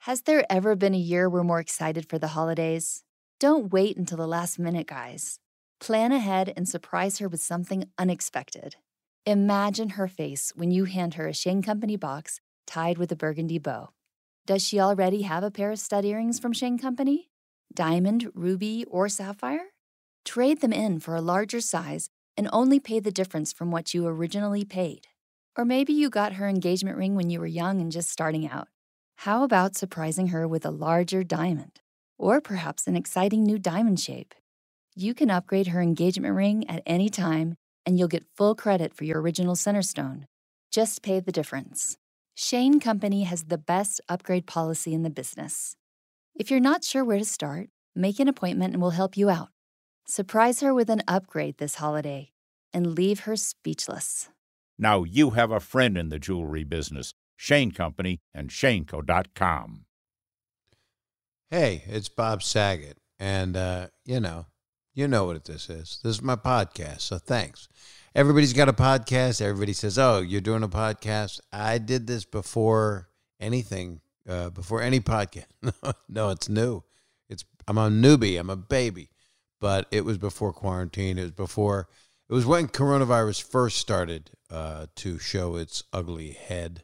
Has there ever been a year we're more excited for the holidays? Don't wait until the last minute, guys. Plan ahead and surprise her with something unexpected. Imagine her face when you hand her a Shane Company box tied with a burgundy bow. Does she already have a pair of stud earrings from Shane Company? Diamond, ruby, or sapphire? Trade them in for a larger size and only pay the difference from what you originally paid. Or maybe you got her engagement ring when you were young and just starting out. How about surprising her with a larger diamond? Or perhaps an exciting new diamond shape? You can upgrade her engagement ring at any time, and you'll get full credit for your original center stone. Just pay the difference. Shane Company has the best upgrade policy in the business. If you're not sure where to start, make an appointment and we'll help you out. Surprise her with an upgrade this holiday and leave her speechless. Now you have a friend in the jewelry business. Shane Company and ShaneCo.com. Hey, it's Bob Saget, and you know what this is. This is my podcast, so thanks. Everybody's got a podcast. Everybody says, "Oh, you're doing a podcast." I did this before anything, before any podcast. No, it's new. I'm a newbie. I'm a baby, but it was before quarantine. It was when coronavirus first started to show its ugly head.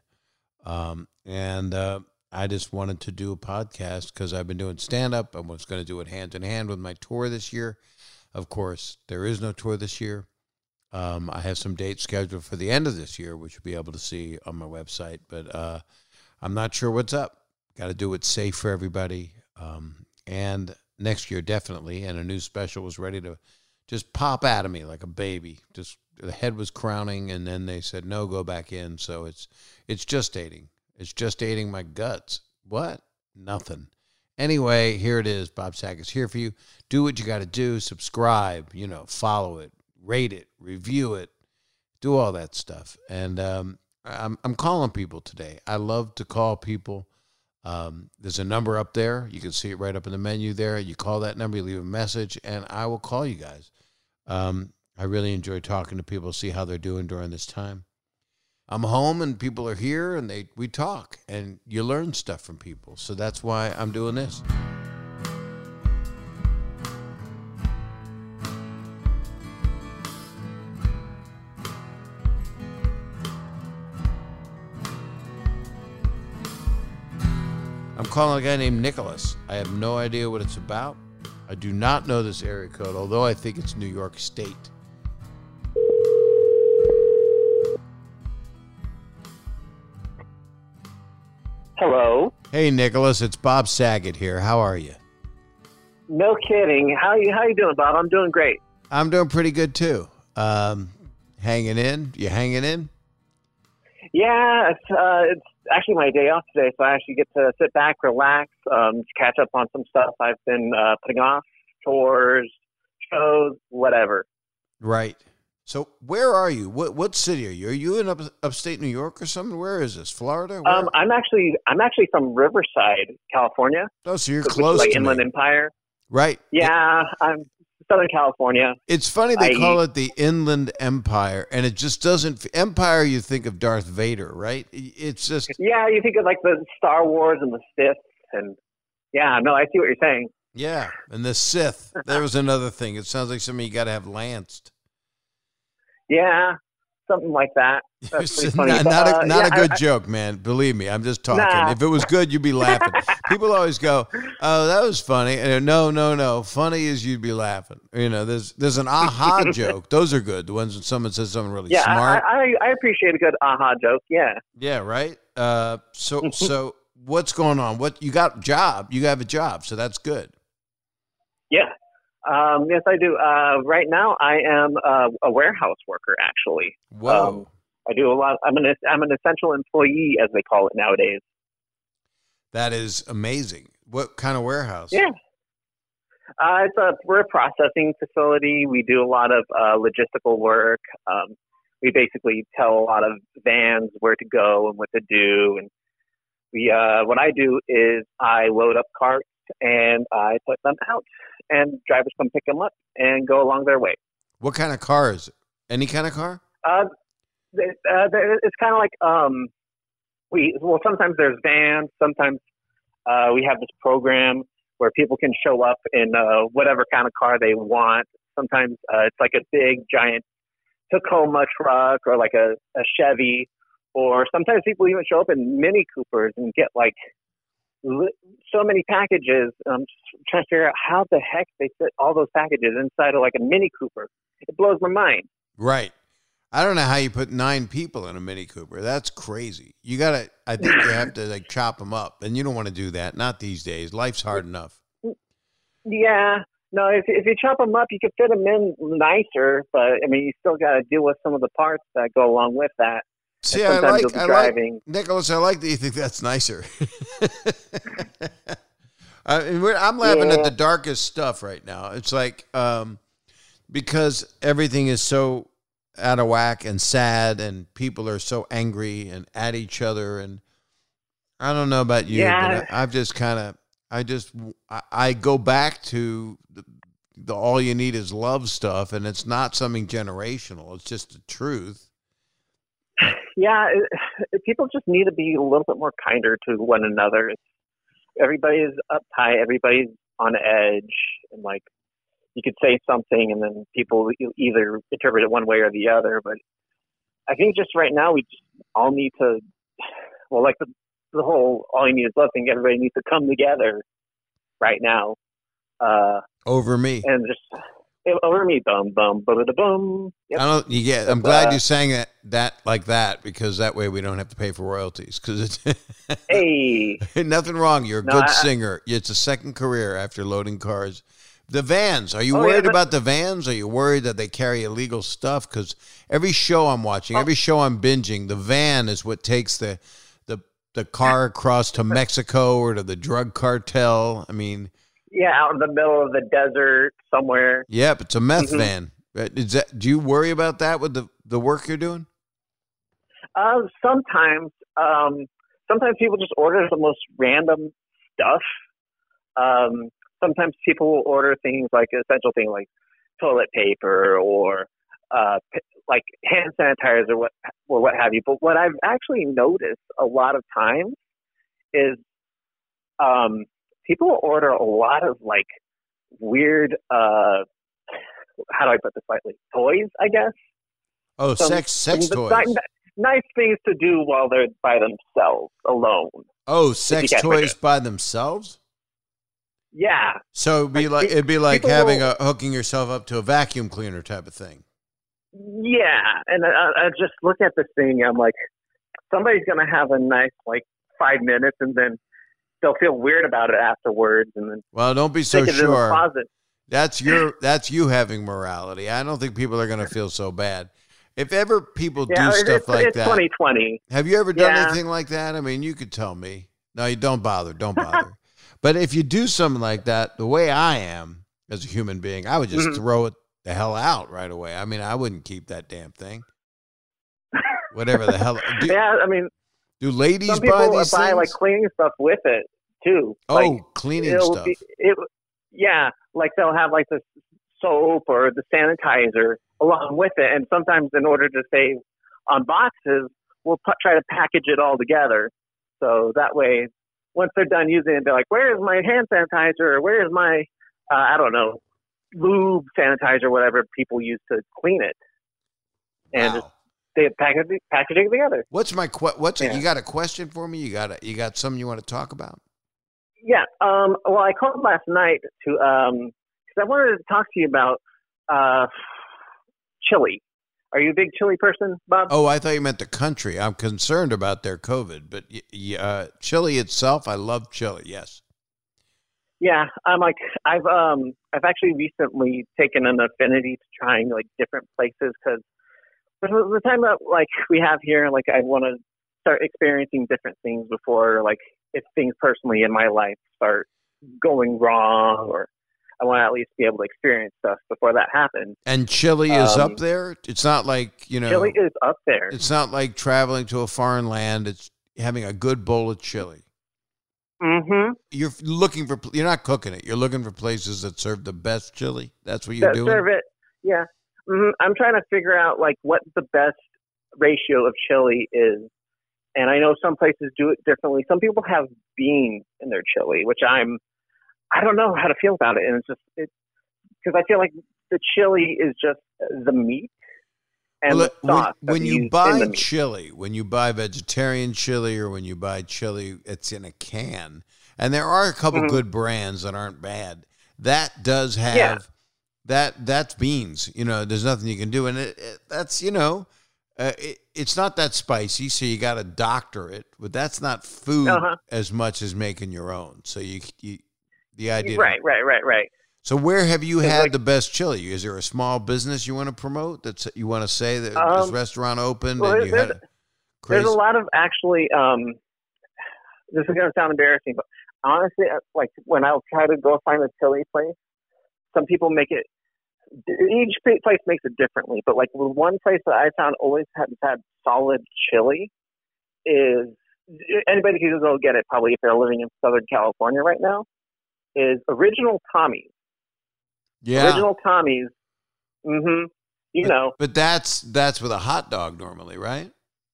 I just wanted to do a podcast because I've been doing stand-up. I was going to do it hand in hand with my tour this year. Of course, there is no tour this year. I have some dates scheduled for the end of this year, which you'll be able to see on my website. But I'm not sure what's up. Got to do it safe for everybody. And next year, definitely. And a new special was ready to just pop out of me like a baby. Just the head was crowning, and then they said, no, go back in. So it's gestating. It's gestating my guts. What? Nothing. Anyway, here it is. Bob Saget's here for you. Do what you got to do. Subscribe, follow it, rate it, review it, do all that stuff. And I'm calling people today. I love to call people. There's a number up there. You can see it right up in the menu there. You call that number, you leave a message, and I will call you guys. I really enjoy talking to people, see how they're doing during this time. I'm home and people are here and we talk and you learn stuff from people. So that's why I'm doing this. I'm calling a guy named Nicholas. I have no idea what it's about. I do not know this area code, although I think it's New York State. Hello. Hey, Nicholas. It's Bob Saget here. How are you? No kidding. How you doing, Bob? I'm doing great. I'm doing pretty good, too. Hanging in? You hanging in? Yeah, it's actually my day off today, so I actually get to sit back, relax, catch up on some stuff I've been putting off, chores, shows, whatever. Right. So where are you? What city are you? Are you in upstate New York or something? Where is this? Florida? Where? I'm actually from Riverside, California. Oh, so you're close to Inland Empire. Right. Yeah, I'm Southern California. It's funny they call it the Inland Empire, and it just doesn't. Empire, you think of Darth Vader, right? It's just. Yeah, you think of like the Star Wars and the Sith, and yeah, no, I see what you're saying. Yeah, and the Sith. There was another thing. It sounds like something you got to have lanced. Yeah, something like that. That's pretty funny. Not a good joke, man. Believe me, I'm just talking. Nah. If it was good, you'd be laughing. People always go, "Oh, that was funny." And no. Funny is you'd be laughing. There's an aha joke. Those are good. The ones when someone says something really smart. I appreciate a good aha joke. Yeah. Yeah. Right. So what's going on? What you got? Job? You have a job, so that's good. Yeah. Yes, I do. Right now, I am a warehouse worker. Actually, whoa! I do a lot. I'm an essential employee, as they call it nowadays. That is amazing. What kind of warehouse? Yeah, we're a processing facility. We do a lot of logistical work. We basically tell a lot of vans where to go and what to do. And what I do is I load up carts and I put them out. And drivers come pick them up and go along their way. What kind of car is it? Any kind of car? It's kind of like sometimes there's vans, sometimes We have this program where people can show up in whatever kind of car they want. Sometimes it's like a big, giant Tacoma truck or like a Chevy, or sometimes people even show up in Mini Coopers and get like so many packages. I'm just trying to figure out how the heck they fit all those packages inside of like a Mini Cooper. It blows my mind. Right. I don't know how you put 9 people in a Mini Cooper. That's crazy. I think you have to like chop them up, and you don't want to do that. Not these days. Life's hard enough. Yeah. No, if you chop them up, you can fit them in nicer, but I mean, you still got to deal with some of the parts that go along with that. See, I like Nicholas. I like that you think that's nicer. I'm laughing at the darkest stuff right now. It's like because everything is so out of whack and sad, and people are so angry and at each other. And I don't know about you, but I've just kind of. I go back to the all you need is love stuff, and it's not something generational. It's just the truth. Yeah, people just need to be a little bit more kinder to one another. Everybody's uptight, everybody's on edge, and like you could say something, and then people either interpret it one way or the other. But I think just right now we just all need to, well, like the whole all you need is love thing. Everybody needs to come together right now. Over me. And just over me, bum bum bum bum. Yep. I'm glad you sang that like that, because that way we don't have to pay for royalties. Because it's hey, nothing wrong. You're a good singer. It's a second career after loading cars. The vans. Are you worried about the vans? Are you worried that they carry illegal stuff? Because every show I'm watching, every show I'm binging, the van is what takes the car across to Mexico or to the drug cartel. I mean, yeah, out in the middle of the desert somewhere. Yep, it's a meth van. Do you worry about that with the work you're doing? Sometimes people just order the most random stuff. Sometimes people will order things like essential things like toilet paper or like hand sanitizers or what have you. But what I've actually noticed a lot of times is people order a lot of like weird, how do I put this lightly? Toys, I guess. Oh, sex toys. Nice things to do while they're by themselves, alone. Oh, sex toys by themselves? Yeah. So it'd be like hooking yourself up to a vacuum cleaner type of thing. Yeah, and I just look at this thing. I'm like, somebody's gonna have a nice like 5 minutes, and then they'll feel weird about it afterwards. And then don't be so sure. That's you having morality. I don't think people are gonna feel so bad. If ever people do stuff like that, 2020. Have you ever done anything like that? I mean, you could tell me. No, you don't bother. Don't bother. But if you do something like that, the way I am as a human being, I would just throw it the hell out right away. I mean, I wouldn't keep that damn thing. Whatever the hell. Do ladies some people buy these buy things? Like cleaning stuff with it too. Oh, like, cleaning stuff. Like they'll have like the soap or the sanitizer along with it, and sometimes in order to save on boxes, we'll try to package it all together. So that way, once they're done using it, they're like, "Where's my hand sanitizer? Or where's my I don't know, lube sanitizer, whatever people use to clean it?" And just, they package it together. You got a question for me? You got something you want to talk about? Yeah. Well, I called last night to because I wanted to talk to you about chili. Are you a big chili person, Bob? Oh, I thought you meant the country. I'm concerned about their COVID, but chili itself, I love chili. Yes. Yeah, I'm like I've actually recently taken an affinity to trying like different places, because the time that like we have here, like I want to start experiencing different things before like if things personally in my life start going wrong, or I want to at least be able to experience stuff before that happens. And chili is up there. It's not like, chili is up there. It's not like traveling to a foreign land. It's having a good bowl of chili. Mm-hmm. You're not cooking it. You're looking for places that serve the best chili. That's what you're doing. Serve it. Yeah. Mm-hmm. I'm trying to figure out like what the best ratio of chili is And I know some places do it differently. Some people have beans in their chili, which I don't know how to feel about it. And it's just, because I feel like the chili is just the meat and the sauce. When you buy chili, when you buy vegetarian chili or when you buy chili, it's in a can. And there are a couple good brands that aren't bad. That does have that's beans. You know, there's nothing you can do. And that's, you know, it's not that spicy, so you got to doctor it. But that's not food as much as making your own. So the idea. Right. So where have you had the best chili? Is there a small business you want to promote that you want to say that this restaurant opened and you had a crazy? There's a lot of actually. This is going to sound embarrassing, but honestly, like when I'll try to go find a chili place, some people make it. Each place makes it differently, but like one place that I found always had solid chili is anybody can go get it probably if they're living in Southern California right now. Is Original Tommy's. Yeah. Original Tommy's. You know. But that's with a hot dog normally, right?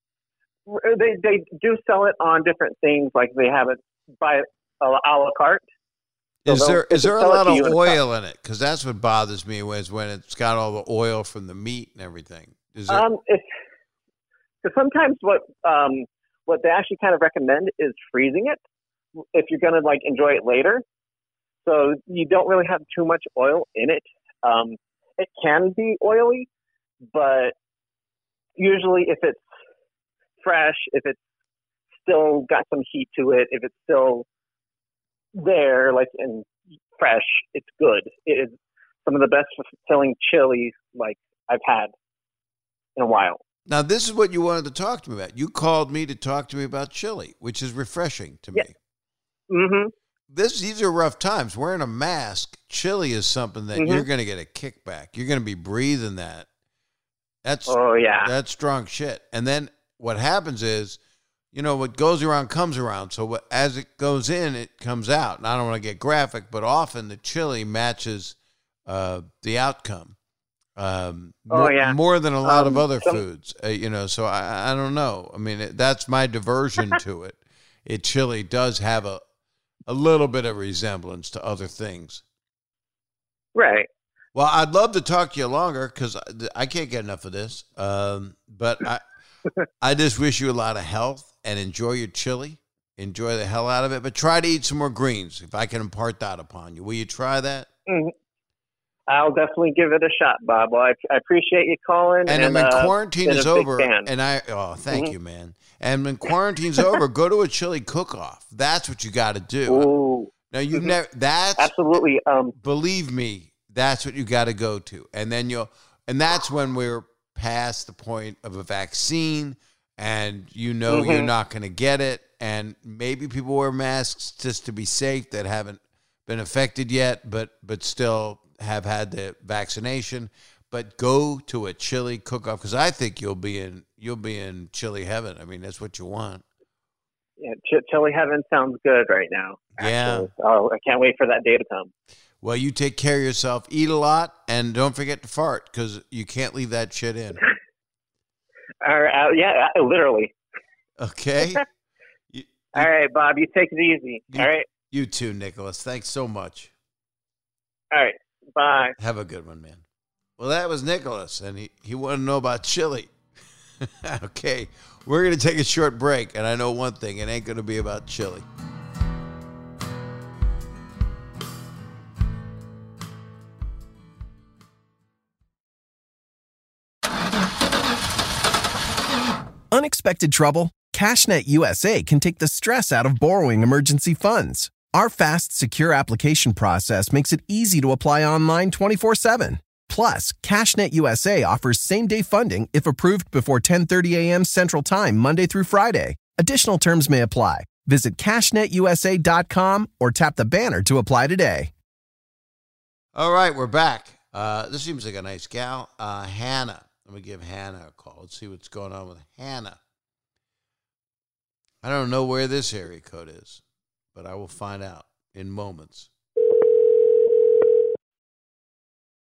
They do sell it on different things, like they have it by a la carte. So is there a lot of oil in it? Because that's what bothers me is when it's got all the oil from the meat and everything. Is there? Because sometimes what they actually kind of recommend is freezing it if you're going to like enjoy it later. So you don't really have too much oil in it. It can be oily, but usually if it's fresh, if it's still got some heat to it, if it's still there, like and fresh, it's good. It is some of the best filling chili like I've had in a while. Now, this is what you wanted to talk to me about. You called me to talk to me about chili, which is refreshing to me. These are rough times. Wearing a mask, chili is something that you're going to get a kickback. You're going to be breathing that. That's strong shit. And then what happens is, you know, what goes around comes around. So as it goes in, it comes out. And I don't want to get graphic, but often the chili matches the outcome. More than a lot of other foods, you know, so I don't know. I mean, that's my diversion to it. Chili does have a little bit of resemblance to other things. Right. Well, I'd love to talk to you longer because I can't get enough of this. But I just wish you a lot of health and enjoy your chili. Enjoy the hell out of it. But try to eat some more greens if I can impart that upon you. Will you try that? I'll definitely give it a shot, Bob. Well, I appreciate you calling. And when quarantine is over, thank you, man. And when quarantine's over, go to a chili cook-off. That's what you got to do. Ooh. Now you've never. That's absolutely. Believe me, that's what you got to go to, and then and that's when we're past the point of a vaccine, and you know you're not going to get it, and maybe people wear masks just to be safe that haven't been affected yet, but still have had the vaccination. But go to a chili cook-off because I think you'll be in chili heaven. I mean, that's what you want. Yeah, chili heaven sounds good right now. Actually. Yeah. Oh, I can't wait for that day to come. Well, you take care of yourself. Eat a lot, and don't forget to fart because you can't leave that shit in. Literally. Okay. All right, Bob. You take it easy. All right. You too, Nicholas. Thanks so much. All right. Bye. Have a good one, man. Well, that was Nicholas, and he wanted to know about chili. Okay, we're going to take a short break, and I know one thing, it ain't going to be about chili. Unexpected trouble? CashNet USA can take the stress out of borrowing emergency funds. Our fast, secure application process makes it easy to apply online 24/7. Plus, CashNet USA offers same-day funding if approved before 10:30 a.m. Central Time, Monday through Friday. Additional terms may apply. Visit CashNetUSA.com or tap the banner to apply today. All right, we're back. This seems like a nice gal. Hannah. Let me give Hannah a call. Let's see what's going on with Hannah. I don't know where this area code is, but I will find out in moments.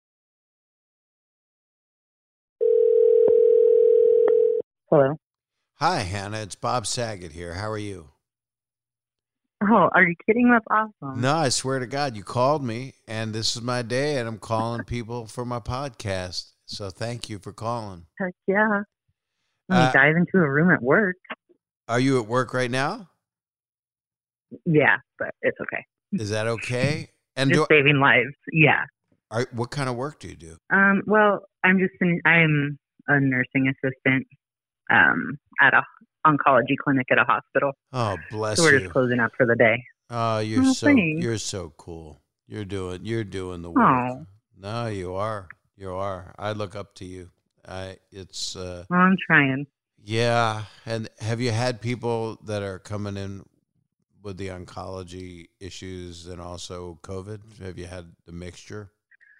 Hello. Hi, Hannah. It's Bob Saget here. How are you? Oh, are you kidding? That's awesome. No, I swear to God, you called me, and this is my day, and I'm calling people for my podcast. So thank you for calling. Heck yeah. Let me dive into a room at work. Are you at work right now? Yeah, but it's okay. Is that okay? And Just saving lives. Yeah. What kind of work do you do? Well, I'm a nursing assistant at a oncology clinic at a hospital. Oh, bless you. So we're you. just closing up for the day. Oh, you're so cool. You're doing the work. Oh. No, you are. You are. I look up to you. Well, I'm trying. Yeah. And have you had people that are coming in with the oncology issues and also COVID? Have you had the mixture?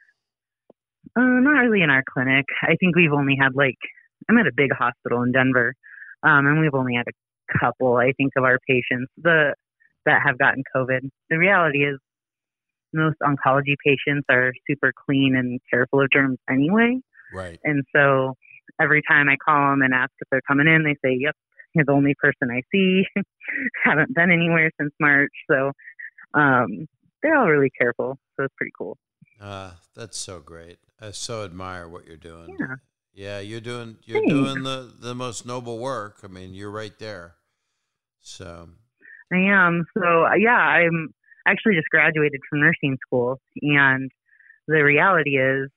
Not really in our clinic. I think we've only had I'm at a big hospital in Denver, and we've only had a couple, I think, of our patients that have gotten COVID. The reality is most oncology patients are super clean and careful of germs anyway. Right. And so every time I call them and ask if they're coming in, they say, yep, you're the only person I see. Haven't been anywhere since March. So they're all really careful. So it's pretty cool. That's so great. I so admire what you're doing. Yeah. Yeah, you're doing Thanks. the most noble work. I mean, you're right there. So I am. So yeah, I'm actually just graduated from nursing school, and the reality is,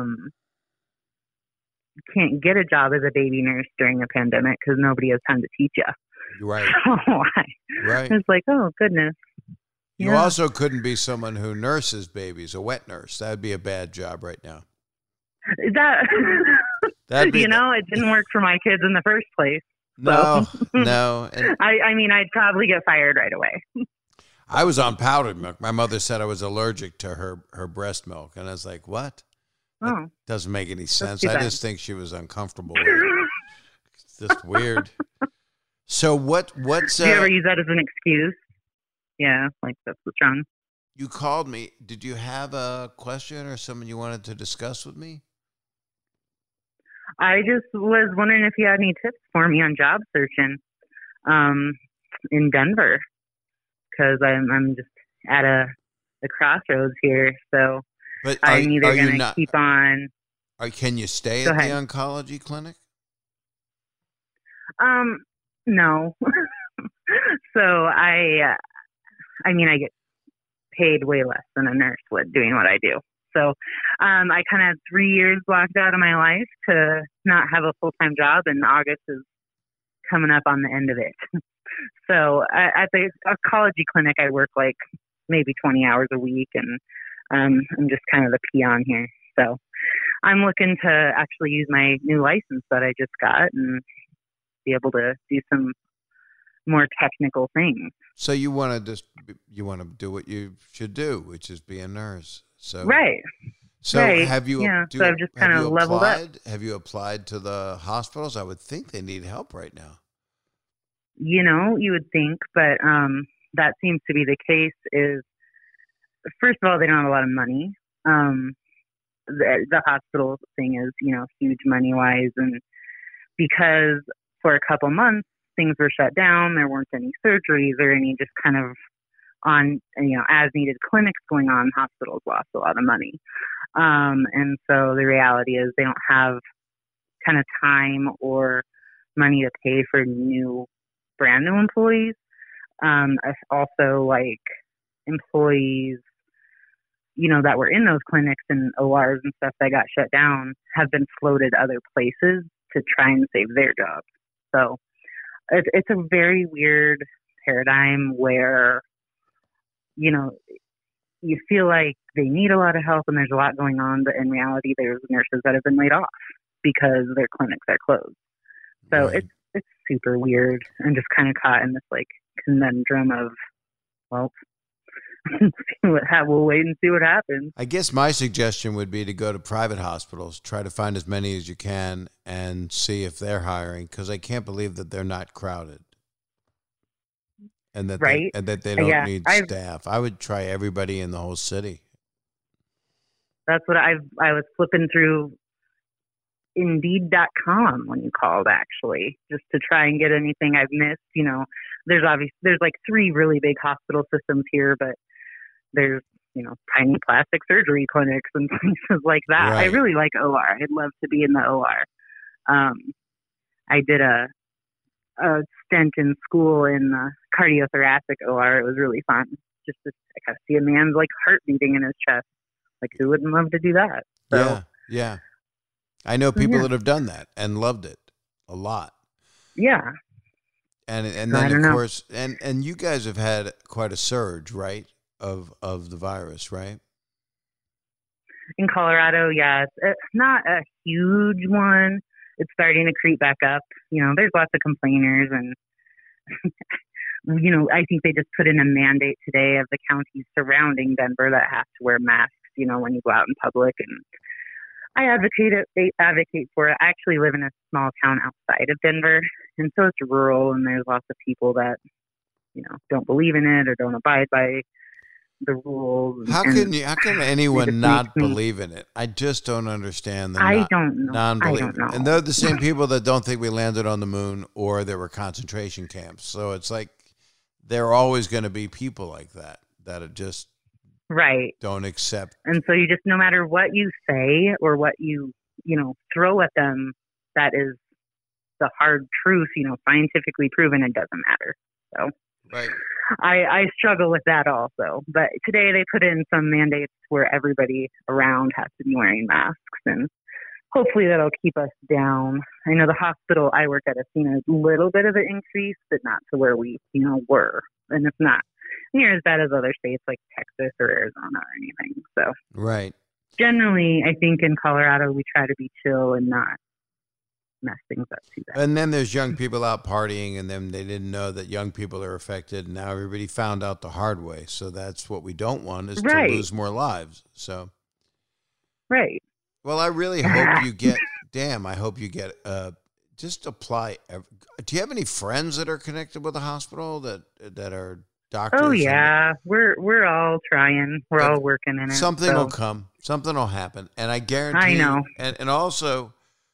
you can't get a job as a baby nurse during a pandemic because nobody has time to teach you. Right. So Right. It's like, oh goodness. You also couldn't be someone who nurses babies, a wet nurse. That'd be a bad job right now. It didn't work for my kids in the first place. No, so. No. And I mean, I'd probably get fired right away. I was on powdered milk. My mother said I was allergic to her breast milk. And I was like, what? That doesn't make any sense. I just think she was uncomfortable with it. It's just weird. So what's... Do you ever use that as an excuse? Yeah, that's what's wrong. You called me. Did you have a question or something you wanted to discuss with me? I just was wondering if you had any tips for me on job searching in Denver, because I'm just at a crossroads here. So I'm either going to keep on. Can you stay at the oncology clinic? No. So I get paid way less than a nurse would doing what I do. So I kind of had 3 years blocked out of my life to not have a full-time job, and August is coming up on the end of it. So at the oncology clinic, I work maybe 20 hours a week, and I'm just kind of the peon here. So I'm looking to actually use my new license that I just got and be able to do some more technical things. So you want to do what you should do, which is be a nurse. So right. So right. have you? Yeah. So I've just kind of leveled up. Have you applied to the hospitals? I would think they need help right now. You would think, but that seems to be the case. Is first of all, they don't have a lot of money. The hospital thing is, huge money wise, and because for a couple months things were shut down, there weren't any surgeries or any just kind of on, as needed clinics going on, hospitals lost a lot of money. And so the reality is they don't have kind of time or money to pay for brand new employees. Also employees, that were in those clinics and ORs and stuff that got shut down have been floated other places to try and save their jobs. So it's a very weird paradigm where, you feel like they need a lot of help and there's a lot going on, but in reality, there's nurses that have been laid off because their clinics are closed. So Right. It's super weird and just kind of caught in this conundrum of, we'll wait and see what happens. I guess my suggestion would be to go to private hospitals, try to find as many as you can, and see if they're hiring, because I can't believe that they're not crowded, and that they don't need staff. I would try everybody in the whole city. That's what I was flipping through Indeed.com when you called, actually, just to try and get anything I've missed. There's like 3 really big hospital systems here, but there's, tiny plastic surgery clinics and places like that. Right. I really like OR. I'd love to be in the OR. I did a stint in school in the cardiothoracic OR. It was really fun. Just to kind of see a man's heart beating in his chest. Who wouldn't love to do that? So, yeah. I know people that have done that and loved it a lot. Yeah. And then of course, and you guys have had quite a surge, right, of the virus, right? In Colorado, yes. It's not a huge one. It's starting to creep back up. There's lots of complainers, and I think they just put in a mandate today of the counties surrounding Denver that have to wear masks, when you go out in public. And I advocate for it. I actually live in a small town outside of Denver, and so it's rural, and there's lots of people that, don't believe in it or don't abide by the rules. How can anyone not believe in it? I just don't understand the non-belief. I don't know. And they're the same people that don't think we landed on the moon or there were concentration camps. So it's like there are always going to be people like that are just right. Don't accept. And so you just, no matter what you say or what you throw at them, that is the hard truth, scientifically proven, it doesn't matter. So right. I struggle with that also. But today they put in some mandates where everybody around has to be wearing masks, and hopefully that'll keep us down. I know the hospital I work at has seen a little bit of an increase, but not to where we, were. And it's not near as bad as other states like Texas or Arizona or anything. So right. Generally, I think in Colorado we try to be chill and not mess things up too bad. And then there's young people out partying, and then they didn't know that young people are affected. And now everybody found out the hard way. So that's what we don't want, is to lose more lives. So, right. Well, I really hope you get. I hope you get. Just apply. Do you have any friends that are connected with the hospital that are doctors? Oh yeah, we're all trying. We're all working in it. Something will come. Something will happen, and I guarantee. I know. And also,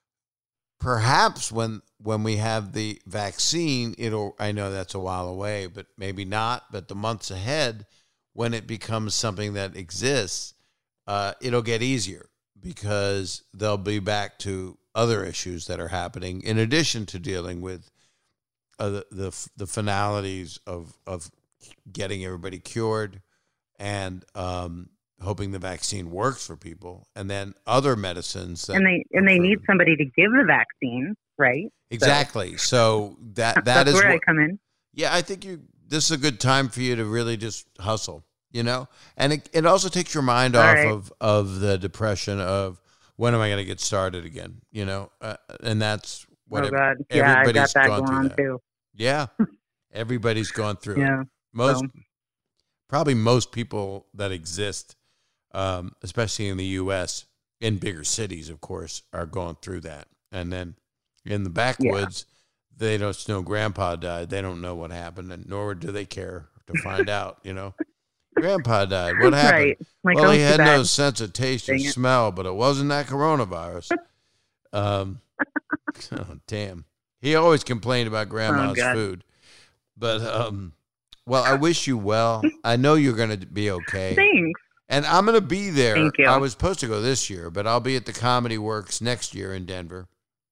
perhaps when we have the vaccine, I know that's a while away, but maybe not. But the months ahead, when it becomes something that exists, it'll get easier, because they'll be back to other issues that are happening in addition to dealing with the finalities of getting everybody cured and hoping the vaccine works for people, and then other medicines. And they need somebody to give the vaccine, right? Exactly. So that's where I come in. Yeah, I think this is a good time for you to really just hustle, and it also takes your mind off of the depression of, when am I going to get started again? And that's what everybody's gone through. Too. Yeah, everybody's gone through it. Probably most people that exist, especially in the U.S., in bigger cities, of course, are going through that. And then in the backwoods, they don't know grandpa died. They don't know what happened, and nor do they care to find out, Grandpa died. What happened? Right. Well, he had no sense of taste or smell, but it wasn't that coronavirus. Oh, damn. He always complained about grandma's food. But, well, I wish you well. I know you're going to be okay. Thanks. And I'm going to be there. Thank you. I was supposed to go this year, but I'll be at the Comedy Works next year in Denver.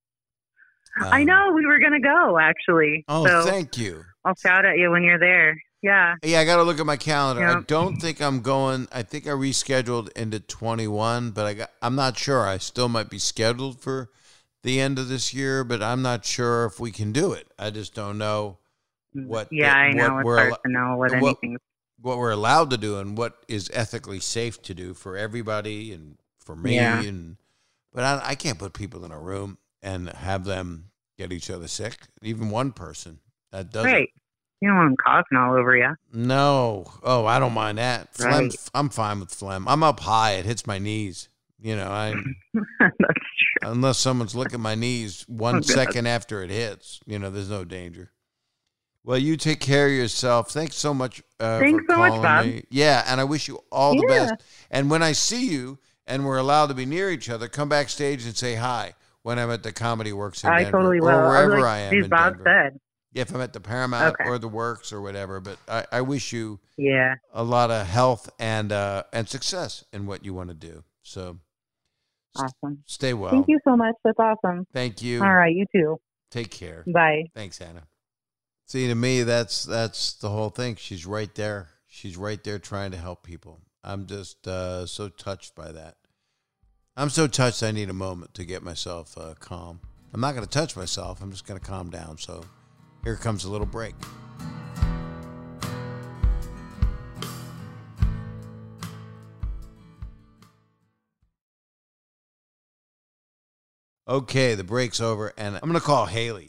I know. We were going to go, actually. Oh, so thank you. I'll shout at you when you're there. Yeah. Yeah, I got to look at my calendar. Yep. I don't think I'm going. I think I rescheduled into 21, but I'm not sure. I still might be scheduled for the end of this year, but I'm not sure if we can do it. I just don't know what. Yeah, I know. It's hard to know what we're allowed to do and what is ethically safe to do for everybody and for me. Yeah. But I can't put people in a room and have them get each other sick. Even one person. That doesn't. Right. You don't want them coughing all over you. No. Oh, I don't mind that. Phlegm, Right. I'm fine with phlegm. I'm up high. It hits my knees. That's true. Unless someone's licking my knees 1 second after it hits, there's no danger. Well, you take care of yourself. Thanks so much Thanks for so much, calling Bob. me. Yeah, and I wish you all the best. And when I see you and we're allowed to be near each other, come backstage and say hi. when I'm at the Comedy Works in I Denver. totally will. Or wherever like, I am dude, in Bob Denver. said. Yeah, if I'm at the Paramount Okay. or the Works or whatever. But I wish you Yeah. a lot of health and success in what you want to do. So Awesome. stay well. Thank you so much. That's awesome. Thank you. All right. You too. Take care. Bye. Thanks, Anna. See, to me, that's the whole thing. She's right there. She's right there trying to help people. I'm just so touched by that. I'm so touched I need a moment to get myself calm. I'm not going to touch myself. I'm just going to calm down. So here comes a little break. Okay, the break's over, and I'm going to call Haley.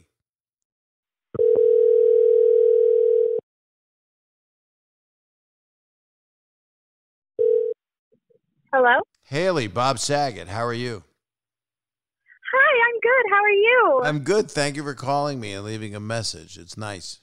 Hello? Haley, Bob Saget, how are you? Hi, I'm good. How are you? I'm good. Thank you for calling me and leaving a message. It's nice.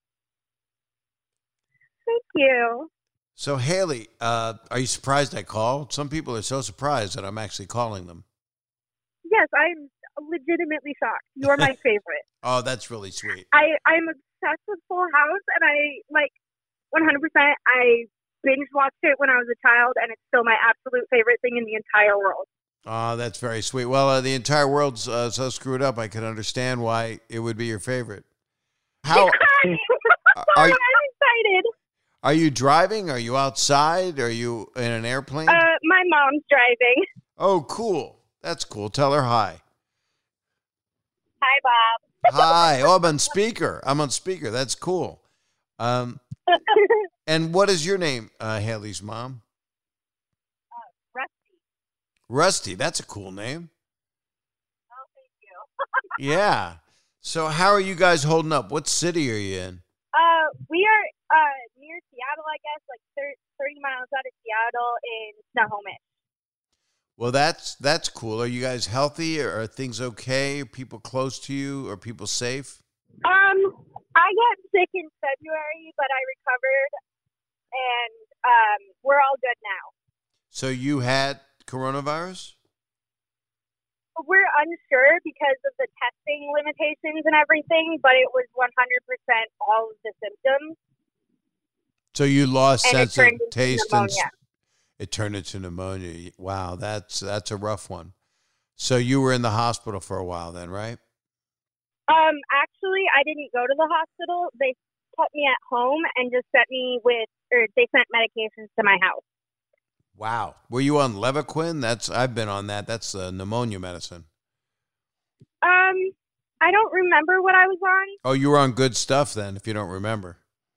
Thank you. So, Haley, are you surprised I called? Some people are so surprised that I'm actually calling them. Yes, I'm legitimately shocked. You're my favorite. Oh, that's really sweet. I'm obsessed with Full House, and I, 100%, I binge watched it when I was a child, and it's still my absolute favorite thing in the entire world. Oh, that's very sweet. Well, the entire world's so screwed up, I can understand why it would be your favorite. How I'm excited. Are you driving? Are you outside? Are you in an airplane? My mom's driving. Oh, cool. That's cool. Tell her hi. Hi, Bob. Hi. Oh, I'm on speaker. That's cool. And what is your name, Haley's mom? Rusty. Rusty. That's a cool name. Oh, thank you. Yeah. So how are you guys holding up? What city are you in? We are near Seattle, I guess, 30 miles out of Seattle in Snohomish. Well, that's cool. Are you guys healthy? Are things okay? Are people close to you? Are people safe? I got sick in February, but I recovered, and we're all good now. So you had coronavirus? We're unsure because of the testing limitations and everything, but it was 100% all of the symptoms. So you lost And sense it turned of into taste and pneumonia. it turned into pneumonia. Wow, that's a rough one. So you were in the hospital for a while then, right? Actually, I didn't go to the hospital. They put me at home and just they sent medications to my house. Wow. Were you on Levaquin? I've been on that. That's pneumonia medicine. I don't remember what I was on. Oh, you were on good stuff then, if you don't remember.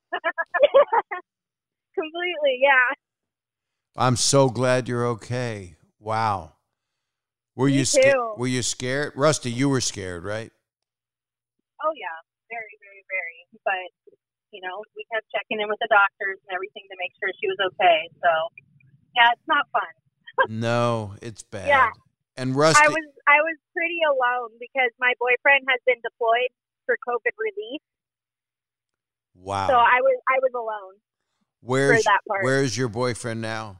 Completely, yeah. I'm so glad you're okay. Wow. Were Me you too. Were you scared? Rusty, you were scared, right? Oh, yeah. Very, very, very. But, we kept checking in with the doctors and everything to make sure she was okay. So, yeah, it's not fun. No, it's bad. Yeah. And Rusty, I was pretty alone because my boyfriend has been deployed for COVID relief. wow. So I was alone. for that part. Where's your boyfriend now?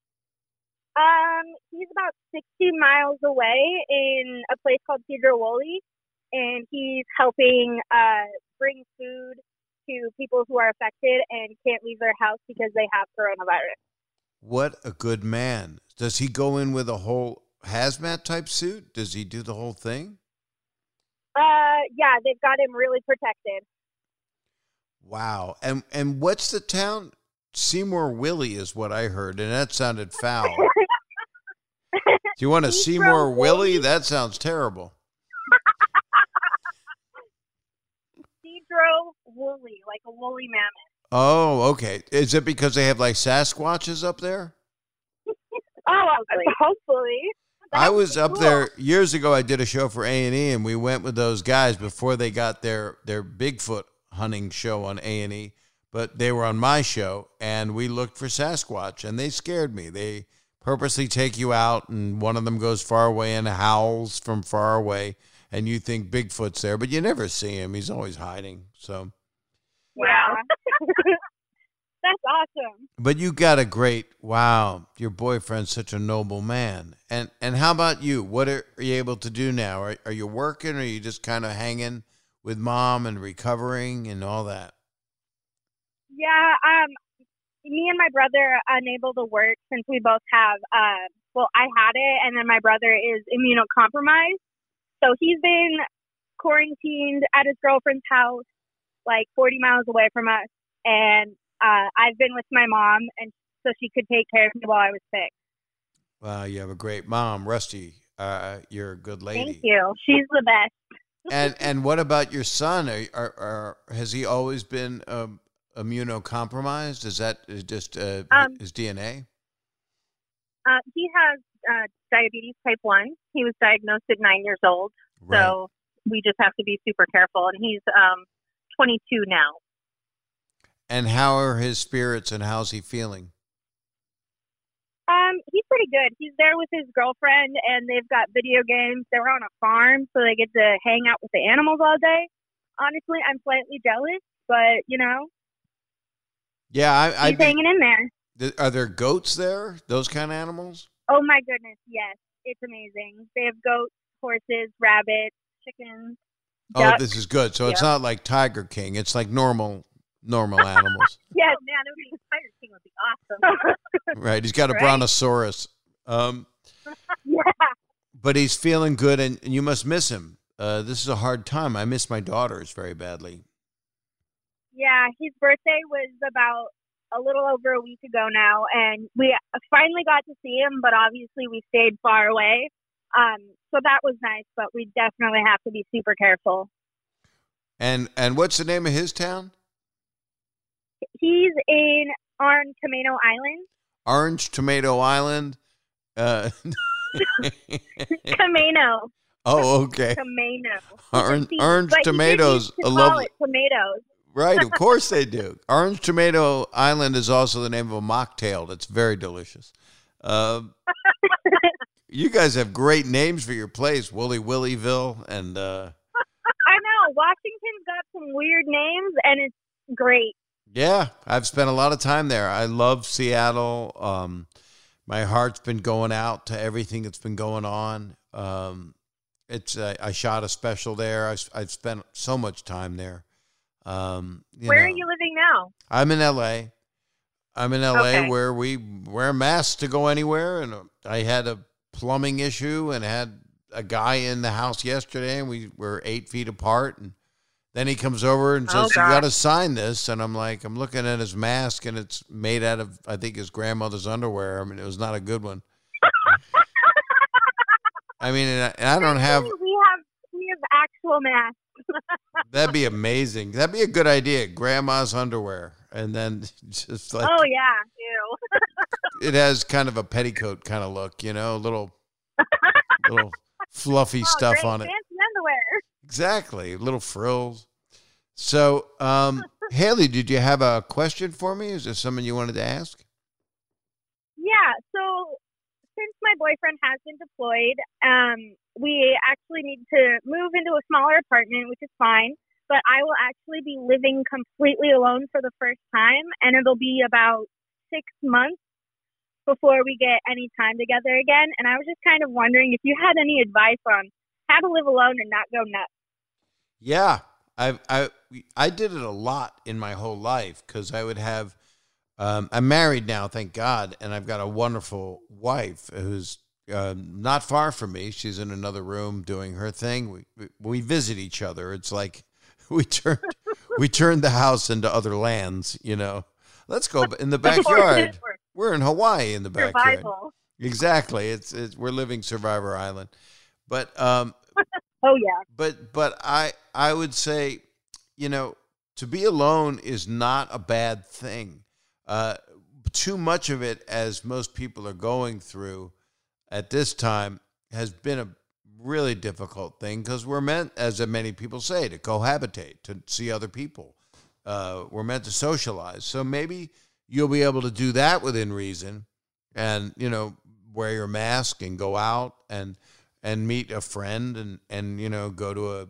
He's about 60 miles away in a place called Tidrowoli, and he's helping bring food to people who are affected and can't leave their house because they have coronavirus. What a good man. Does he go in with a whole hazmat type suit? Does he do the whole thing? Yeah, they've got him really protected. Wow. And what's the town? Seymour Willie is what I heard, and that sounded foul. Do you want a Seymour Willie? That sounds terrible. Cedro woolly, like a woolly mammoth. Oh, okay. Is it because they have like Sasquatches up there? Oh, hopefully. I was up there years ago. I did a show for A&E, and we went with those guys before they got their Bigfoot hunting show on A&E. But they were on my show, and we looked for Sasquatch, and they scared me. They purposely take you out, and one of them goes far away and howls from far away, and you think Bigfoot's there, but you never see him. He's always hiding. So, yeah. That's awesome. But you got a great, wow, your boyfriend's such a noble man. And how about you? What are you able to do now? Are you working, or are you just kind of hanging with mom and recovering and all that? Yeah, me and my brother are unable to work since we both have, I had it, and then my brother is immunocompromised. So he's been quarantined at his girlfriend's house, like 40 miles away from us. And I've been with my mom, and so she could take care of me while I was sick. Wow, you have a great mom, Rusty. You're a good lady. Thank you. She's the best. And what about your son? Has he always been immunocompromised? Is that just his DNA? He has diabetes type 1. He was diagnosed at 9 years old. Right. So we just have to be super careful. And he's 22 now. And how are his spirits, and how's he feeling? He's pretty good. He's there with his girlfriend, and they've got video games. They're on a farm, so they get to hang out with the animals all day. Honestly, I'm slightly jealous, but, Yeah, he's hanging in there. Are there goats there? Those kind of animals? Oh, my goodness, yes. It's amazing. They have goats, horses, rabbits, chickens, ducks. Oh, this is good. So it's not like Tiger King. It's like normal animals. Yes, man, it would be Tiger King would be awesome. Right. He's got a Right? brontosaurus. Yeah. But he's feeling good, and you must miss him. This is a hard time. I miss my daughters very badly. Yeah, his birthday was about a little over a week ago now, and we finally got to see him, but obviously we stayed far away. So that was nice, but we definitely have to be super careful. And what's the name of his town? He's on Tomato Island. Orange Tomato Island. Camino. Oh, okay. Camino. Orange But tomatoes. He call it tomatoes. Right, of course they do. Orange Tomato Island is also the name of a mocktail that's very delicious. You guys have great names for your place, Wooly Willyville, and I know. Washington's got some weird names, and it's great. yeah, I've spent a lot of time there. I love Seattle. My heart's been going out to everything that's been going on. I shot a special there. I've spent so much time there. Where are you living now? I'm in LA. Okay. Where we wear masks to go anywhere. And I had a plumbing issue and had a guy in the house yesterday, and we were 8 feet apart. And then he comes over and says, "You got to sign this." And I'm looking at his mask, and it's made out of, I think, his grandmother's underwear. I mean, it was not a good one. I mean, and I don't have. We have actual masks. That'd be amazing. That'd be a good idea. Grandma's underwear, and then just like. Oh yeah, ew. It has kind of a petticoat kind of look, little fluffy stuff great. on it. Fancy underwear. Exactly, little frills. So, Haley, did you have a question for me? Is there something you wanted to ask? Yeah. So since my boyfriend has been deployed, we actually need to move into a smaller apartment, which is fine. But I will actually be living completely alone for the first time, and it'll be about 6 months before we get any time together again. And I was just kind of wondering if you had any advice on how to live alone and not go nuts. Yeah, I did it a lot in my whole life because I would have. I'm married now, thank God, and I've got a wonderful wife who's not far from me. She's in another room doing her thing. We visit each other. It's like we turned the house into other lands. Let's go in the backyard. We're in Hawaii in the backyard. Survival. Exactly. It's we're living Survivor Island, but Oh yeah. But I would say, to be alone is not a bad thing. Too much of it, as most people are going through at this time, has been a really difficult thing because we're meant, as many people say, to cohabitate, to see other people. We're meant to socialize. So maybe you'll be able to do that within reason and, wear your mask and go out and meet a friend and go to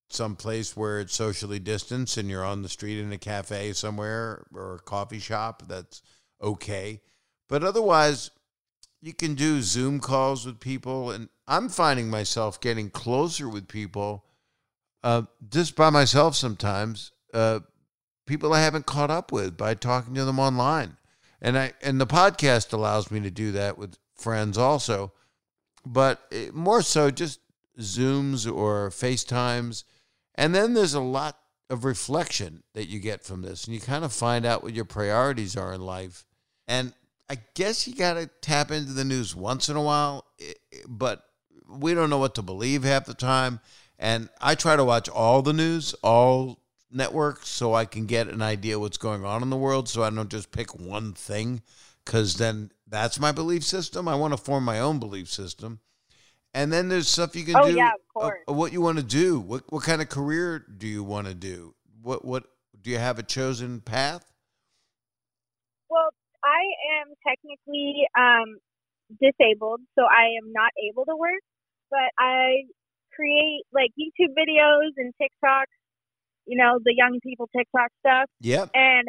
some place where it's socially distanced and you're on the street in a cafe somewhere or a coffee shop, that's okay. But otherwise, you can do Zoom calls with people. And I'm finding myself getting closer with people just by myself sometimes, people I haven't caught up with by talking to them online. And the podcast allows me to do that with friends also. But more so just Zooms or FaceTimes. And then there's a lot of reflection that you get from this. And you kind of find out what your priorities are in life. And I guess you got to tap into the news once in a while. But we don't know what to believe half the time. And I try to watch all the news, all networks, so I can get an idea what's going on in the world, so I don't just pick one thing, because then that's my belief system. I want to form my own belief system. And then there's stuff you can do. Oh, yeah, of course. What you want to do. What kind of career do you want to do? What do you have a chosen path? Well, I am technically disabled, so I am not able to work, but I create like YouTube videos and TikToks, you know, the young people TikTok stuff. Yep. And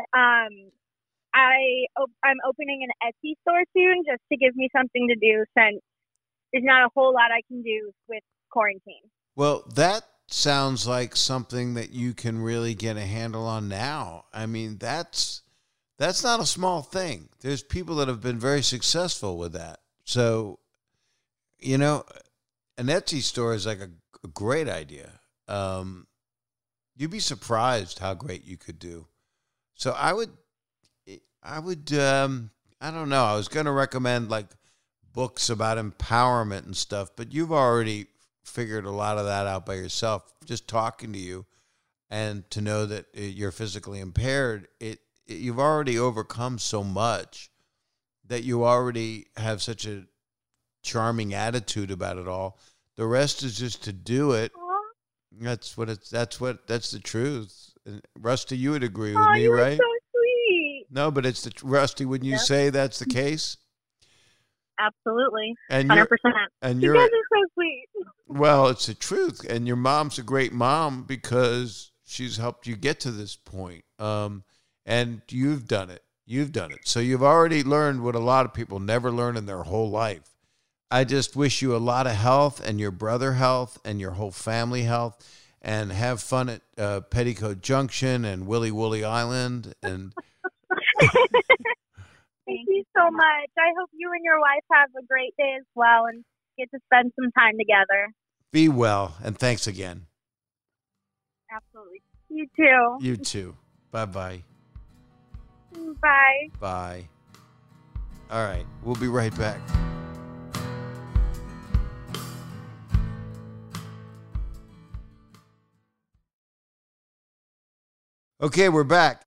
I'm opening an Etsy store soon just to give me something to do since there's not a whole lot I can do with quarantine. Well, that sounds like something that you can really get a handle on now. I mean, that's not a small thing. There's people that have been very successful with that. So, you know, an Etsy store is like a great idea. You'd be surprised how great you could do. So I would, I don't know. I was going to recommend like books about empowerment and stuff, but you've already figured a lot of that out by yourself. Just talking to you and to know that you're physically impaired, you've already overcome so much that you already have such a charming attitude about it all. The rest is just to do it. That's the truth. And Rusty, you would agree with me, you're right? So sweet. No, but it's Rusty, wouldn't you say that's the case? Absolutely. And 100%. And you you're, guys are so sweet. well, it's the truth. And your mom's a great mom because she's helped you get to this point. And you've done it. So you've already learned what a lot of people never learn in their whole life. I just wish you a lot of health and your brother health and your whole family health, and have fun at Petticoat Junction and Willy Wooly Island. And Thank you so much. I hope you and your wife have a great day as well and get to spend some time together. Be well, and thanks again. Absolutely. You too. You too. Bye-bye. Bye. Bye. All right, we'll be right back. Okay, we're back.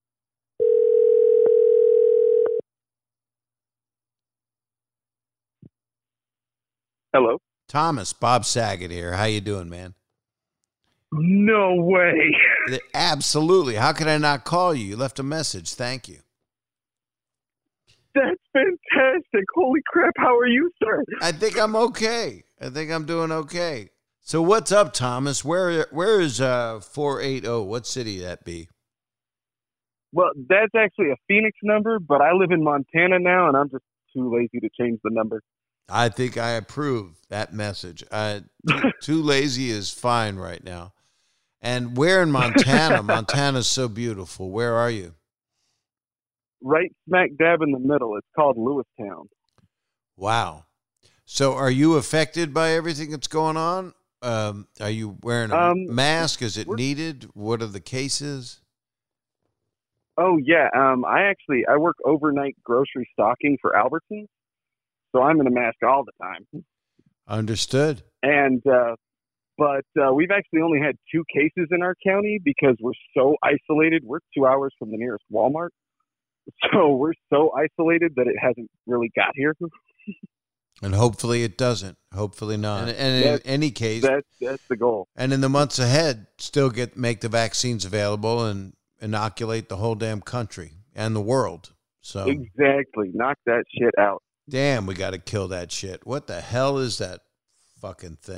Hello. Thomas, Bob Saget here. How you doing, man? No way. Absolutely. How could I not call you? You left a message. Thank you. That's fantastic. Holy crap. How are you, sir? I think I'm okay. I think I'm doing okay. So what's up, Thomas? Where is 480? What city that be? Well, that's actually a Phoenix number, but I live in Montana now, and I'm just too lazy to change the number. I think I approve that message. Too lazy is fine right now. And where in Montana? Montana's so beautiful. Where are you? Right smack dab in the middle. It's called Lewistown. Wow. So are you affected by everything that's going on? Are you wearing a mask? Is it needed? What are the cases? Oh, yeah. I work overnight grocery stocking for Albertsons, so I'm in a mask all the time. Understood. And but we've actually only had 2 cases in our county because we're so isolated. We're 2 hours from the nearest Walmart. So we're so isolated that it hasn't really got here. And hopefully it doesn't. Hopefully not. And in any case, that's the goal. And in the months ahead, still make the vaccines available and inoculate the whole damn country and the world. So exactly, knock that shit out. Damn, we got to kill that shit. What the hell is that fucking thing?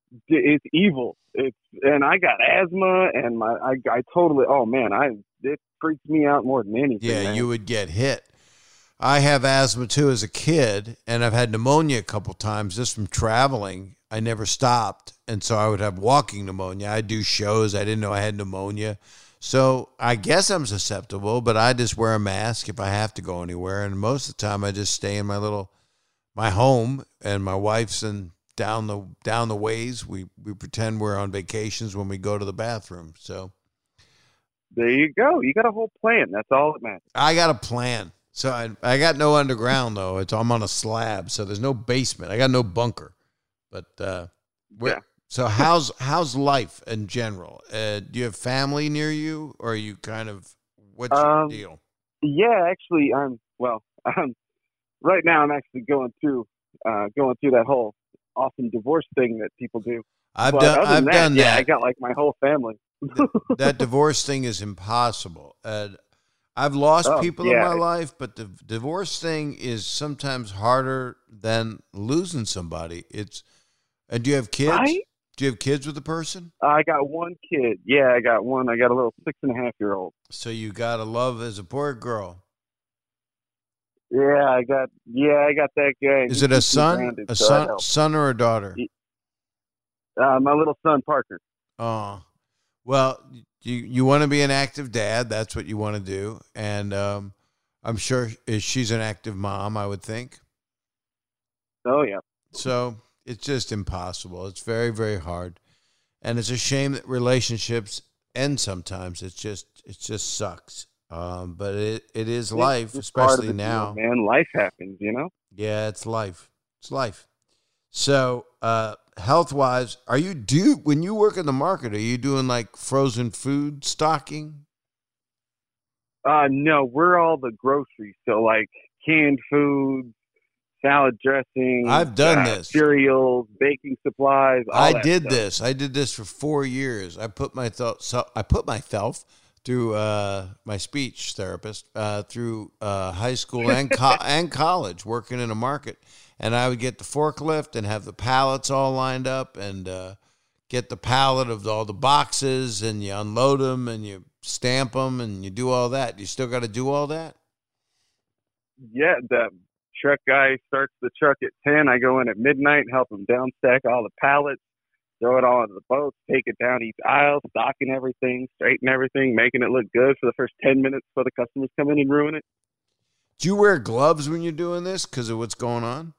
it's evil. And I got asthma, and I totally. Oh man, it freaks me out more than anything. Yeah, man. you would get hit. I have asthma too as a kid, and I've had pneumonia a couple times just from traveling. I never stopped, and so I would have walking pneumonia. I'd do shows. I didn't know I had pneumonia. So I guess I'm susceptible, but I just wear a mask if I have to go anywhere. And most of the time I just stay in my home, and my wife's down the ways. We pretend we're on vacations when we go to the bathroom. So there you go. You got a whole plan. That's all that matters. I got a plan. So I got no underground though. I'm on a slab, so there's no basement. I got no bunker. But yeah. So how's life in general? Do you have family near you, or are you kind of what's your deal? Yeah, actually, right now I'm actually going through that whole awesome divorce thing that people do. I've done that. Yeah, I got like my whole family. That divorce thing is impossible. I've lost people in my life, but the divorce thing is sometimes harder than losing somebody. And do you have kids? Right? Do you have kids with the person? I got one kid. Yeah, I got one. I got a little 6.5-year-old. So you gotta love as a boy or girl. Yeah, I got that guy. Is it a son? Son or a daughter? My little son, Parker. Oh, well, you want to be an active dad. That's what you want to do. And I'm sure she's an active mom, I would think. Oh, yeah. So it's just impossible. It's very, very hard. And it's a shame that relationships end sometimes. It just sucks. But it is life, especially now. Deal, man, life happens, Yeah, it's life. It's life. So, health-wise, when you work in the market, are you doing like frozen food stocking? No, we're all the groceries. So like canned foods, salad dressing. I've done this. Cereals, baking supplies. I did this. I did this for 4 years. I put myself through my speech therapist through high school and college, working in a market. And I would get the forklift and have the pallets all lined up and get the pallet of all the boxes, and you unload them and you stamp them and you do all that. You still got to do all that? Yeah, the truck guy starts the truck at 10. I go in at midnight and help him down stack all the pallets, throw it all into the boats, take it down each aisle, stocking everything, straighten everything, making it look good for the first 10 minutes before the customers come in and ruin it. Do you wear gloves when you're doing this because of what's going on?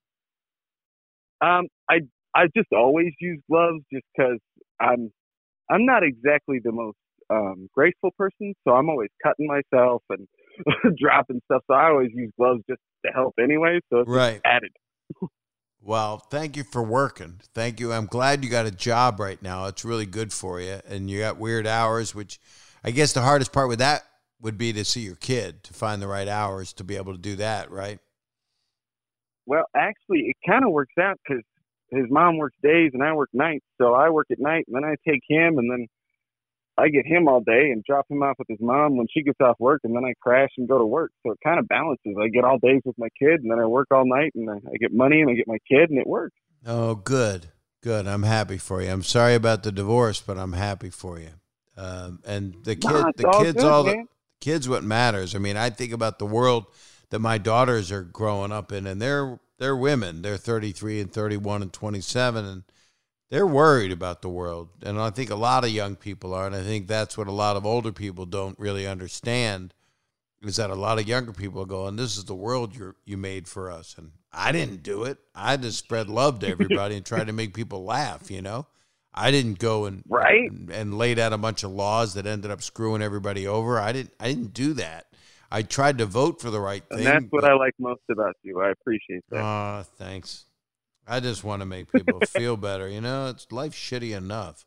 I just always use gloves just because I'm not exactly the most graceful person, so I'm always cutting myself and dropping stuff. So I always use gloves just to help anyway. So it's right. Just added. Well, thank you for working. Thank you. I'm glad you got a job right now. It's really good for you, and you got weird hours, which I guess the hardest part with that would be to see your kid, to find the right hours to be able to do that, right? Well, actually, it kind of works out because his mom works days and I work nights. So I work at night, and then I take him, and then I get him all day and drop him off with his mom when she gets off work, and then I crash and go to work. So it kind of balances. I get all days with my kid, and then I work all night, and I get money, and I get my kid, and it works. Oh, good. Good. I'm happy for you. I'm sorry about the divorce, but I'm happy for you. And the kids, what matters. I mean, I think about the world that my daughters are growing up in, and they're women. They're 33 and 31 and 27, and they're worried about the world. And I think a lot of young people are, and I think that's what a lot of older people don't really understand, is that a lot of younger people are going, this is the world you made for us. And I didn't do it. I just spread love to everybody and tried to make people laugh, I didn't go and laid out a bunch of laws that ended up screwing everybody over. I didn't do that. I tried to vote for the right thing. And that's what I like most about you. I appreciate that. Thanks. I just want to make people feel better. It's life's shitty enough.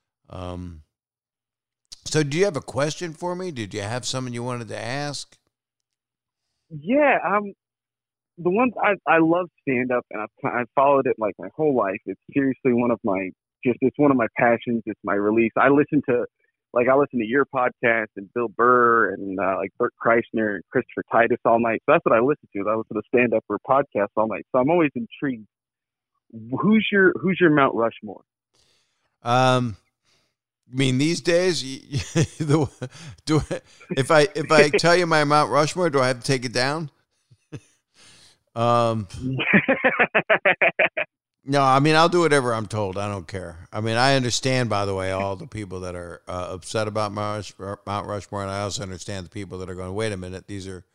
So do you have a question for me? Did you have something you wanted to ask? Yeah. The ones I love stand up, and I've followed it like my whole life. It's seriously it's one of my passions. It's my release. I listen to your podcast and Bill Burr and like Bert Kreischer and Christopher Titus all night. So that's what I listen to. I listen to stand up or podcasts all night. So I'm always intrigued who's your Mount Rushmore? I mean, these days, if I tell you my Mount Rushmore, do I have to take it down? No, I mean, I'll do whatever I'm told. I don't care. I mean, I understand, by the way, all the people that are upset about Mount Rushmore, and I also understand the people that are going, wait a minute, these are,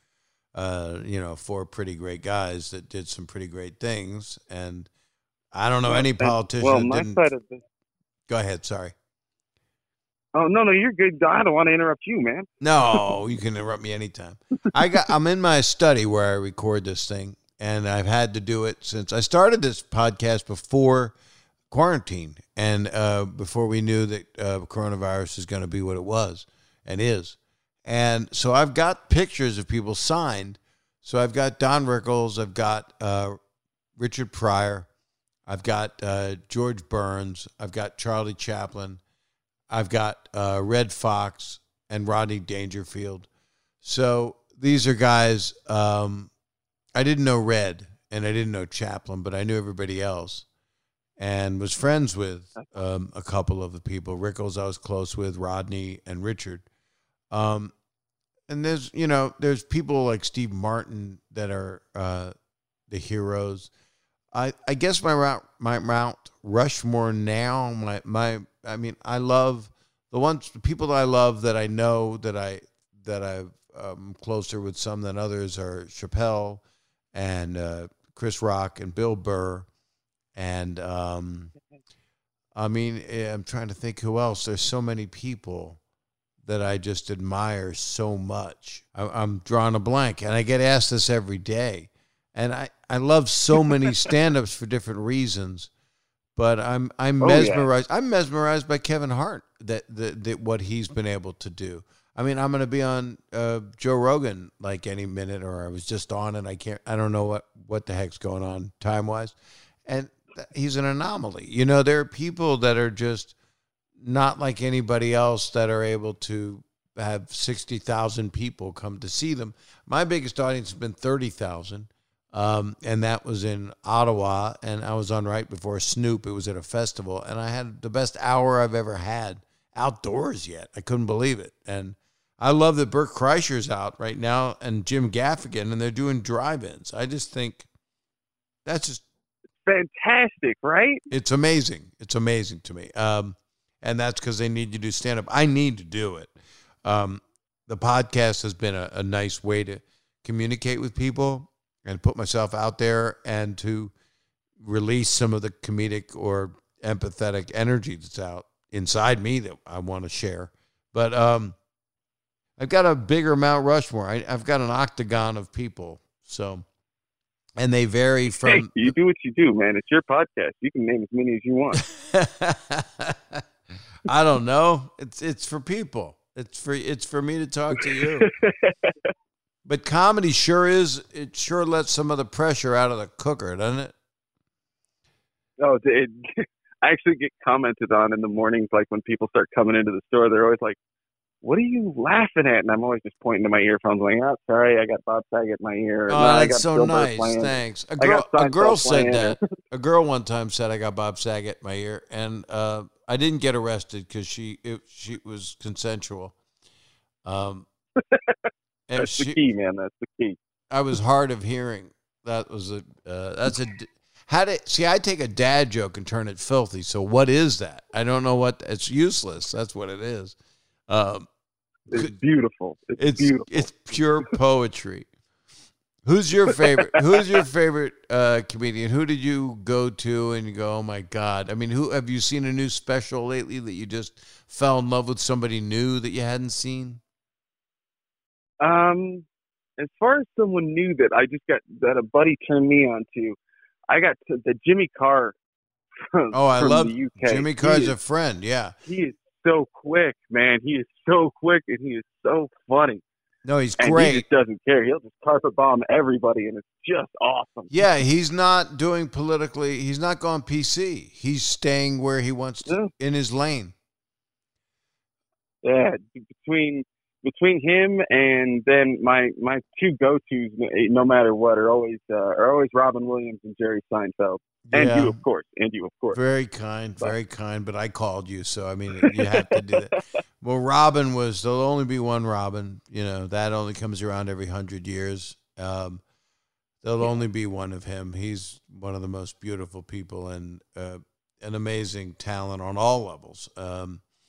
4 pretty great guys that did some pretty great things, and I don't know any politician that didn't. Side of the... Go ahead, sorry. Oh, no, you're good. I don't want to interrupt you, man. No, you can interrupt me anytime. I'm in my study where I record this thing, and I've had to do it since I started this podcast before quarantine and before we knew that coronavirus is going to be what it was and is. And so I've got pictures of people signed. So I've got Don Rickles, I've got Richard Pryor, I've got George Burns, I've got Charlie Chaplin, I've got Red Fox and Rodney Dangerfield. So these are guys, I didn't know Red and I didn't know Chaplin, but I knew everybody else and was friends with a couple of the people. Rickles I was close with, Rodney and Richard. And there's people like Steve Martin that are the heroes. I guess my Mount Rushmore now, I love the people that I love that I know that I'm closer with some than others are Chappelle and Chris Rock and Bill Burr. And I'm trying to think who else. There's so many people that I just admire so much. I'm drawing a blank, and I get asked this every day. And I love so many stand-ups for different reasons, but I'm mesmerized. Yeah. I'm mesmerized by Kevin Hart that what he's been able to do. I mean, I'm going to be on Joe Rogan like any minute, or I was just on, and I don't know what the heck's going on time-wise. And he's an anomaly. There are people that are just not like anybody else that are able to have 60,000 people come to see them. My biggest audience has been 30,000, and that was in Ottawa, and I was on right before Snoop. It was at a festival, and I had the best hour I've ever had outdoors yet. I couldn't believe it. And I love that Bert Kreischer's out right now and Jim Gaffigan, and they're doing drive-ins. I just think that's just fantastic, right? It's amazing. It's amazing to me. And that's because they need you to do stand-up. I need to do it. The podcast has been a nice way to communicate with people and put myself out there and to release some of the comedic or empathetic energy that's out inside me that I want to share. But I've got a bigger Mount Rushmore. I've got an octagon of people. So, and they vary from... Hey, you do what you do, man. It's your podcast. You can name as many as you want. I don't know. It's for people. It's for me to talk to you. But comedy it sure lets some of the pressure out of the cooker, doesn't it? Oh, I actually get commented on in the mornings, like when people start coming into the store, they're always like, "What are you laughing at?" And I'm always just pointing to my earphones, like, "Oh, sorry, I got Bob Saget in my ear." Oh, that's so nice. Thanks. A girl said that. A girl one time said I got Bob Saget in my ear, and I didn't get arrested because she was consensual. And that's the key, man. That's the key. I was hard of hearing. That was I take a dad joke and turn it filthy. So what is that? I don't know what. It's useless. That's what it is. It's beautiful. It's beautiful. It's pure poetry. Who's your favorite? Who's your favorite comedian? Who did you go to and you go, oh my God? I mean, who have you seen a new special lately that you just fell in love with somebody new that you hadn't seen? As far as someone new that a buddy turned me on to, I got to the Jimmy Carr. I love the UK. Jimmy Carr's a friend. Yeah, he is so quick, man. He is so quick and he is so funny. No, he's great. He just doesn't care. He'll just carpet bomb everybody, and it's just awesome. Yeah, he's not doing politically. He's not going PC. He's staying where he wants to, in his lane. Yeah, between between him and then my two go-tos, no matter what, are always Robin Williams and Jerry Seinfeld. And you, of course. Very kind, very kind. But I called you, so I mean, you have to do that. Well, Robin there'll only be one Robin. You know, that only comes around every 100 years. There'll only be one of him. He's one of the most beautiful people and an amazing talent on all levels. I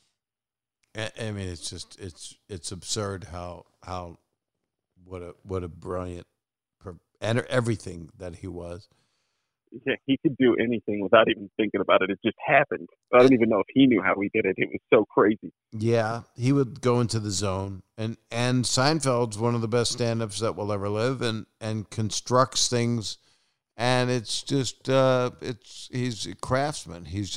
mean, it's just it's absurd how what a brilliant and everything that he was. Yeah, he could do anything without even thinking about it. It just happened. I don't even know if he knew how he did it. It was so crazy. Yeah, he would go into the zone. And Seinfeld's one of the best stand-ups that will ever live and constructs things. And it's just he's a craftsman. He's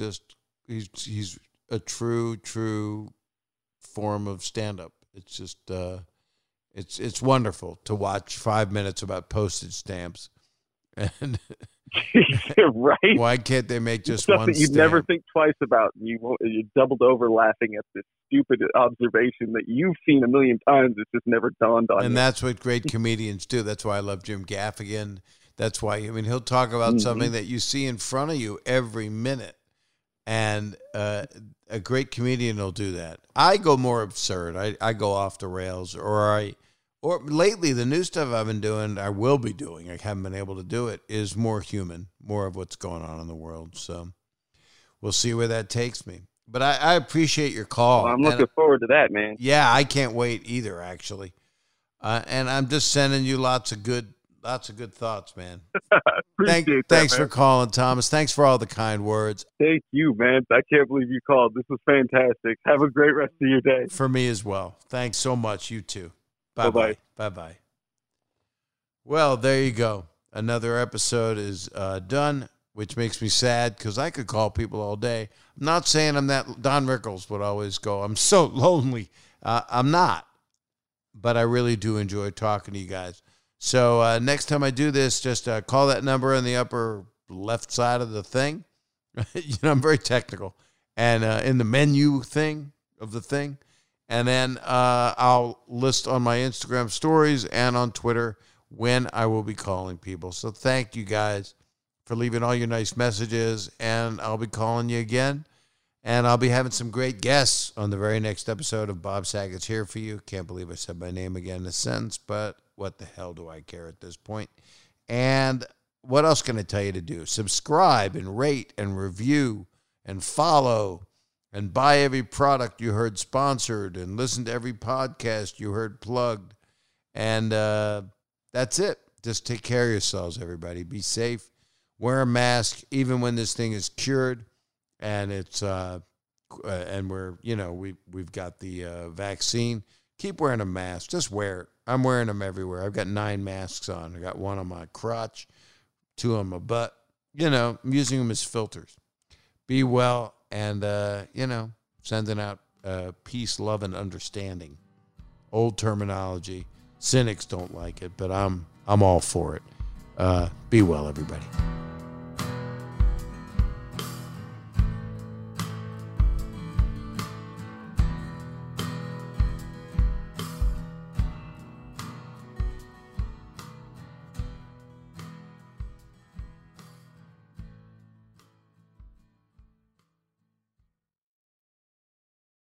a true form of stand-up. It's just it's wonderful to watch 5 minutes about postage stamps. And right? Why can't they make just stuff one that you'd stamp? never think twice about? You doubled over laughing at this stupid observation that you've seen a million times. It's just never dawned on you. And that's what great comedians do. That's why I love Jim Gaffigan. That's why, I mean, he'll talk about something that you see in front of you every minute. And a great comedian will do that. I go more absurd. I go off the rails, or lately, the new stuff I've been doing, I will be doing, I haven't been able to do it, is more human, more of what's going on in the world. So we'll see where that takes me. But I appreciate your call. Well, I'm looking forward to that, man. Yeah, I can't wait either, actually. And I'm just sending you lots of good thoughts, man. Thanks for calling, Thomas. Thanks for all the kind words. Thank you, man. I can't believe you called. This was fantastic. Have a great rest of your day. For me as well. Thanks so much. You too. Bye-bye. Bye-bye. Well, there you go. Another episode is done, which makes me sad because I could call people all day. I'm not saying I'm that. Don Rickles would always go, I'm so lonely. I'm not. But I really do enjoy talking to you guys. So next time I do this, just call that number in the upper left side of the thing. I'm very technical. And in the menu thing of the thing. And then I'll list on my Instagram stories and on Twitter when I will be calling people. So thank you guys for leaving all your nice messages. And I'll be calling you again. And I'll be having some great guests on the very next episode of Bob Saget's Here For You. Can't believe I said my name again in a sentence, but what the hell do I care at this point? And what else can I tell you to do? Subscribe and rate and review and follow. And buy every product you heard sponsored and listen to every podcast you heard plugged. And that's it. Just take care of yourselves, everybody. Be safe. Wear a mask even when this thing is cured. And it's and we've got the vaccine. Keep wearing a mask. Just wear it. I'm wearing them everywhere. I've got 9 masks on. I got 1 on my crotch, 2 on my butt. I'm using them as filters. Be well. And, sending out peace, love, and understanding. Old terminology. Cynics don't like it, but I'm all for it. Be well, everybody.